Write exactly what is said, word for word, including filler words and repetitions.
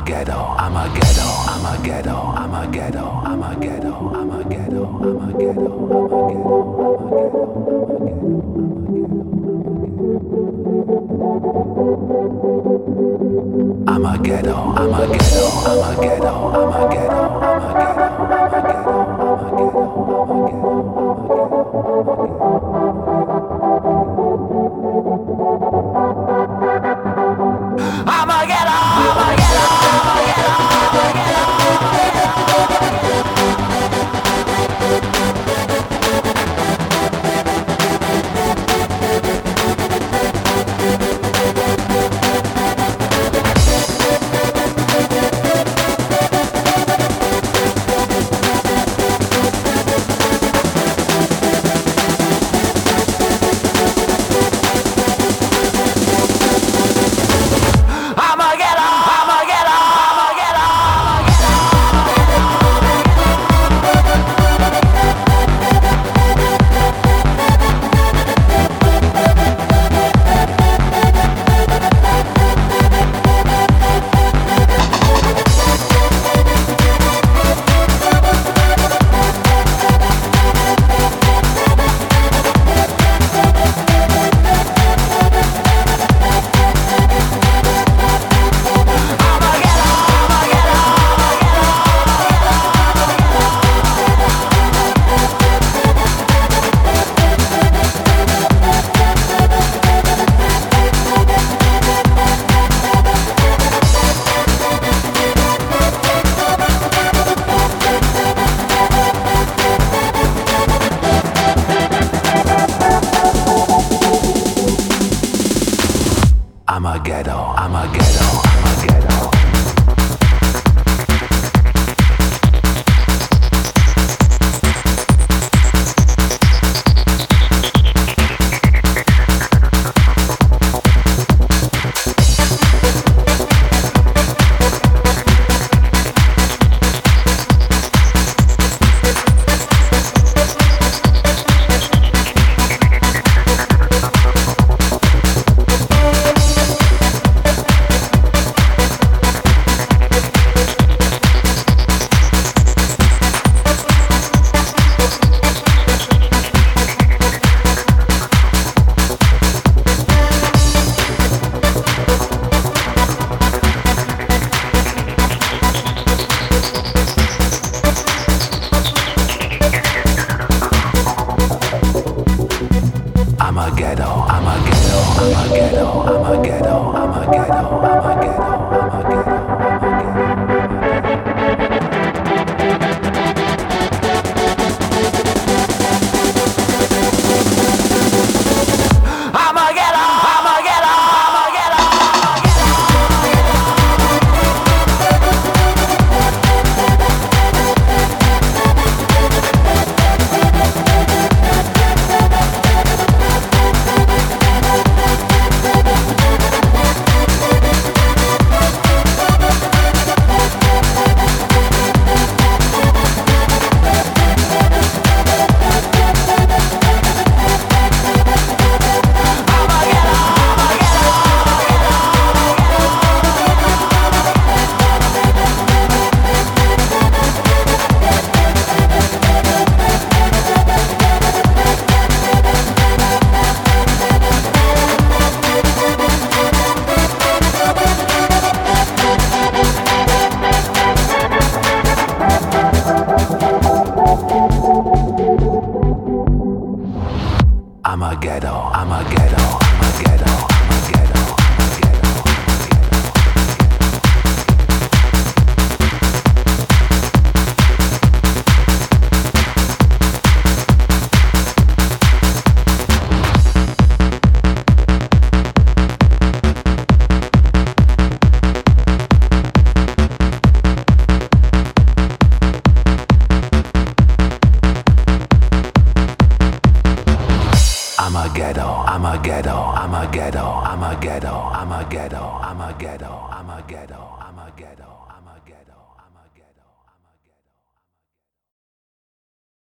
ghetto, I'm a ghetto, I'm a ghetto, I'm a ghetto, I'm a ghetto, I'm a ghetto, I'm a ghetto, I'm a ghetto, I'm a ghetto, I'm a ghetto, I'm a ghetto, I'm a ghetto, I'm a ghetto, I'm a ghetto, I'm a ghetto, I'm a ghetto. I'm a ghetto, I'm a ghetto, I'm a ghetto. I'm a ghetto, I'm a ghetto, I'm a ghetto, I'm a ghetto, I'm a ghetto, I'm a ghetto, I'm a ghetto. I'm a ghetto, I'm a ghetto, I'm a ghetto, I'm a ghetto, I'm a ghetto. I'm a ghetto, I'm a ghetto, I'm a ghetto, I'm a ghetto, I'm a ghetto, I'm a ghetto, I'm a ghetto, I'm a ghetto.